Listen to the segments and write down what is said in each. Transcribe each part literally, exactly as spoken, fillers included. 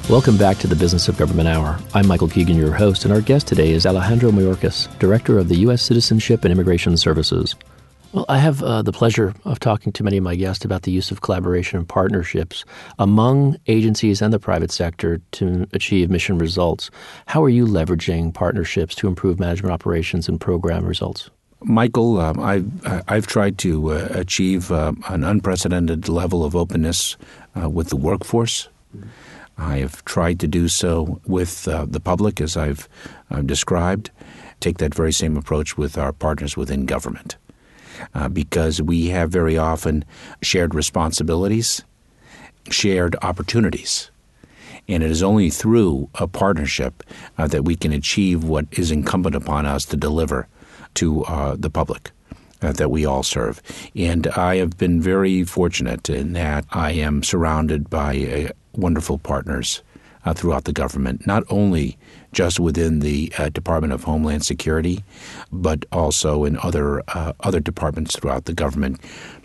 Welcome back to the Business of Government Hour. I'm Michael Keegan, your host, and our guest today is Alejandro Mayorkas, Director of the U S Citizenship and Immigration Services. Well, I have uh, the pleasure of talking to many of my guests about the use of collaboration and partnerships among agencies and the private sector to achieve mission results. How are you leveraging partnerships to improve management operations and program results? Michael, um, I've, I've tried to uh, achieve uh, an unprecedented level of openness uh, with the workforce. Mm-hmm. I have tried to do so with uh, the public, as I've uh, described, take that very same approach with our partners within government, uh, because we have very often shared responsibilities, shared opportunities, and it is only through a partnership uh, that we can achieve what is incumbent upon us to deliver to uh, the public uh, that we all serve. And I have been very fortunate in that I am surrounded by a wonderful partners uh, throughout the government, not only just within the uh, Department of Homeland Security, but also in other uh, other departments throughout the government.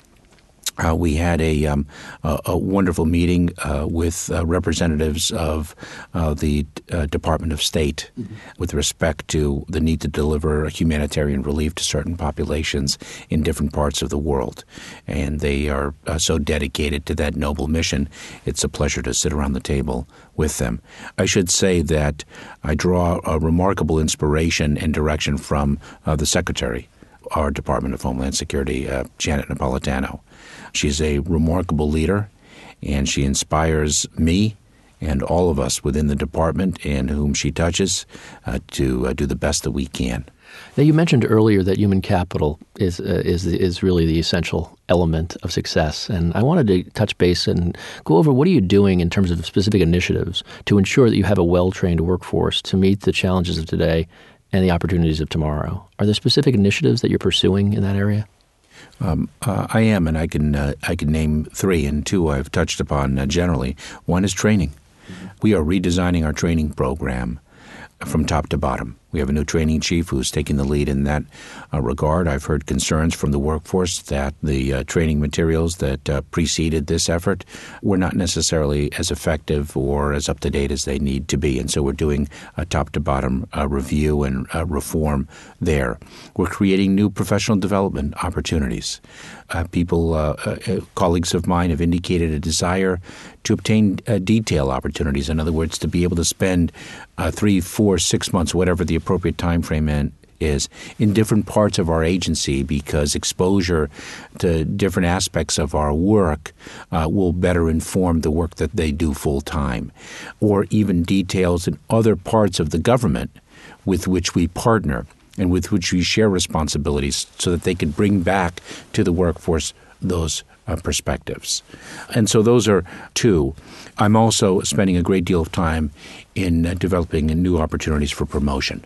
Uh, we had a, um, a, a wonderful meeting uh, with uh, representatives of uh, the uh, Department of State mm-hmm. with respect to the need to deliver humanitarian relief to certain populations in different parts of the world. And they are uh, so dedicated to that noble mission. It's a pleasure to sit around the table with them. I should say that I draw a remarkable inspiration and direction from uh, the Secretary, our Department of Homeland Security, uh, Janet Napolitano. She's a remarkable leader, and she inspires me and all of us within the department and whom she touches uh, to uh, do the best that we can. Now, you mentioned earlier that human capital is uh, is is really the essential element of success, and I wanted to touch base and go over what are you doing in terms of specific initiatives to ensure that you have a well-trained workforce to meet the challenges of today and the opportunities of tomorrow. Are there specific initiatives that you're pursuing in that area? Um, uh, I am, and I can uh, I can name three, and two I've touched upon uh, generally. One is training. Mm-hmm. We are redesigning our training program from top to bottom. We have a new training chief who's taking the lead in that uh, regard. I've heard concerns from the workforce that the uh, training materials that uh, preceded this effort were not necessarily as effective or as up-to-date as they need to be. And so we're doing a top-to-bottom uh, review and uh, reform there. We're creating new professional development opportunities. Uh, people, uh, uh, colleagues of mine have indicated a desire to obtain uh, detail opportunities. In other words, to be able to spend uh, three, four, six months, whatever the appropriate time frame in, is in different parts of our agency, because exposure to different aspects of our work uh, will better inform the work that they do full time, or even details in other parts of the government with which we partner and with which we share responsibilities so that they can bring back to the workforce those uh, perspectives. And so those are two. I'm also spending a great deal of time in uh, developing new opportunities for promotion.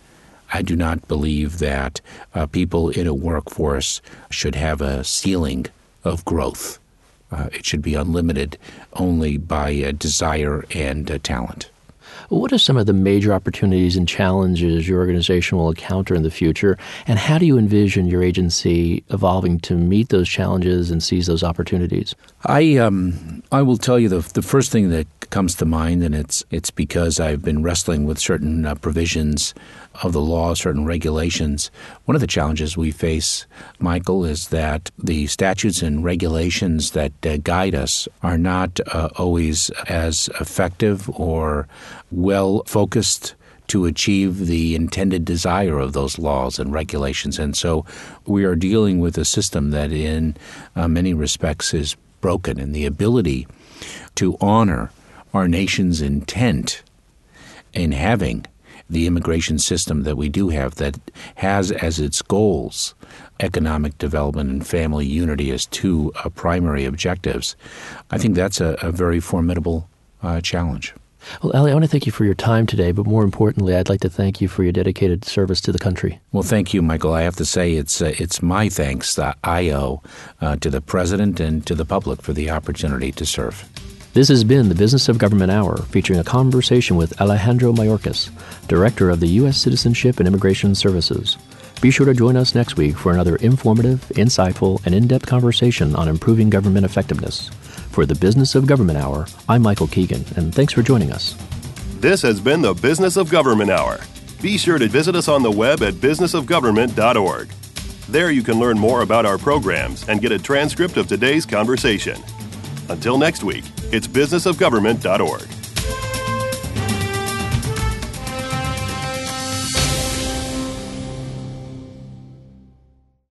I do not believe that uh, people in a workforce should have a ceiling of growth. Uh, it should be unlimited only by uh, desire and uh, talent. What are some of the major opportunities and challenges your organization will encounter in the future, and how do you envision your agency evolving to meet those challenges and seize those opportunities? I um, I will tell you the the first thing that comes to mind, and it's it's because I've been wrestling with certain uh, provisions of the law, certain regulations. One of the challenges we face, Michael, is that the statutes and regulations that uh, guide us are not uh, always as effective or well-focused to achieve the intended desire of those laws and regulations. And so we are dealing with a system that in uh, many respects is broken, and the ability to honor our nation's intent in having the immigration system that we do have that has as its goals economic development and family unity as two uh, primary objectives. I think that's a, a very formidable uh, challenge. Well, Ali, I want to thank you for your time today, but more importantly, I'd like to thank you for your dedicated service to the country. Well, thank you, Michael. I have to say it's uh, it's my thanks that I owe uh, to the President and to the public for the opportunity to serve. This has been the Business of Government Hour, featuring a conversation with Alejandro Mayorkas, Director of the U S Citizenship and Immigration Services. Be sure to join us next week for another informative, insightful, and in-depth conversation on improving government effectiveness. For the Business of Government Hour, I'm Michael Keegan, and thanks for joining us. This has been the Business of Government Hour. Be sure to visit us on the web at business of government dot org. There you can learn more about our programs and get a transcript of today's conversation. Until next week, it's business of government dot org.